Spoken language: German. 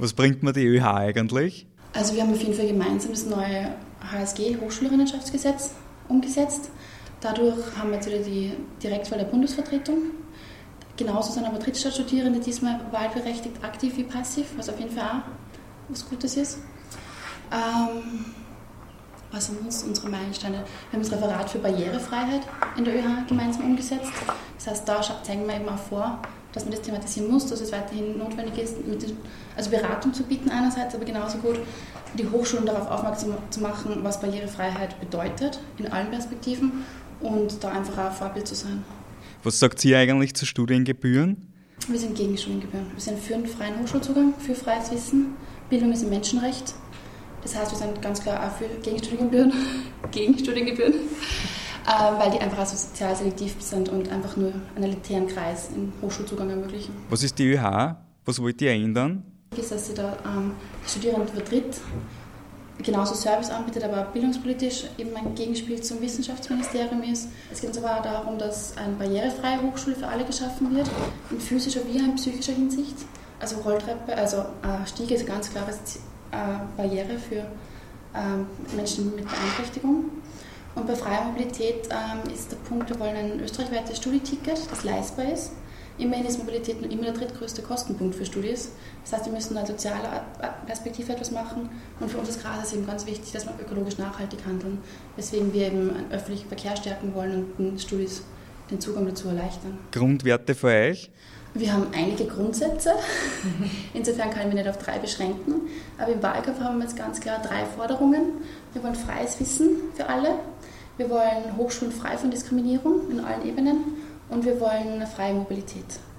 Was bringt mir die ÖH eigentlich? Also wir haben auf jeden Fall gemeinsam das neue HSG, Hochschulgenossenschaftsgesetz, umgesetzt. Dadurch haben wir jetzt wieder die Direktwahl der Bundesvertretung. Genauso sind aber Drittstaatsstudierende diesmal wahlberechtigt, aktiv wie passiv, was auf jeden Fall auch was Gutes ist. Was sind unsere Meilensteine? Wir haben das Referat für Barrierefreiheit in der ÖH gemeinsam umgesetzt. Das heißt, da zeigen wir eben auch vor, dass man das thematisieren muss, dass es weiterhin notwendig ist, also Beratung zu bieten einerseits, aber genauso gut die Hochschulen darauf aufmerksam zu machen, was Barrierefreiheit bedeutet, in allen Perspektiven und da einfach auch Vorbild zu sein. Was sagt sie eigentlich zu Studiengebühren? Wir sind gegen Studiengebühren. Wir sind für einen freien Hochschulzugang, für freies Wissen. Bildung ist ein Menschenrecht. Das heißt, wir sind ganz klar auch gegen Studiengebühren, weil die einfach auch so sozial selektiv sind und einfach nur einen elitären Kreis im Hochschulzugang ermöglichen. Was ist die ÖH? Was wollt ihr ändern? Dass sie da die Studierenden vertritt, genauso Service anbietet, aber auch bildungspolitisch eben ein Gegenspiel zum Wissenschaftsministerium ist. Es geht uns aber auch darum, dass eine barrierefreie Hochschule für alle geschaffen wird, in physischer wie in psychischer Hinsicht. Also Rolltreppe, also Stiege ist eine ganz klare Barriere für Menschen mit Beeinträchtigung. Und bei freier Mobilität ist der Punkt, wir wollen ein österreichweites Studieticket, das leistbar ist. Immerhin ist Mobilität noch immer der drittgrößte Kostenpunkt für Studis. Das heißt, wir müssen aus sozialer Perspektive etwas machen. Und für uns ist gerade eben ganz wichtig, dass wir ökologisch nachhaltig handeln. Weswegen wir eben einen öffentlichen Verkehr stärken wollen und den Studis den Zugang dazu erleichtern. Grundwerte für euch? Wir haben einige Grundsätze. Insofern kann ich mich nicht auf 3 beschränken. Aber im Wahlkampf haben wir jetzt ganz klar 3 Forderungen. Wir wollen freies Wissen für alle. Wir wollen Hochschulen frei von Diskriminierung in allen Ebenen. Und wir wollen eine freie Mobilität.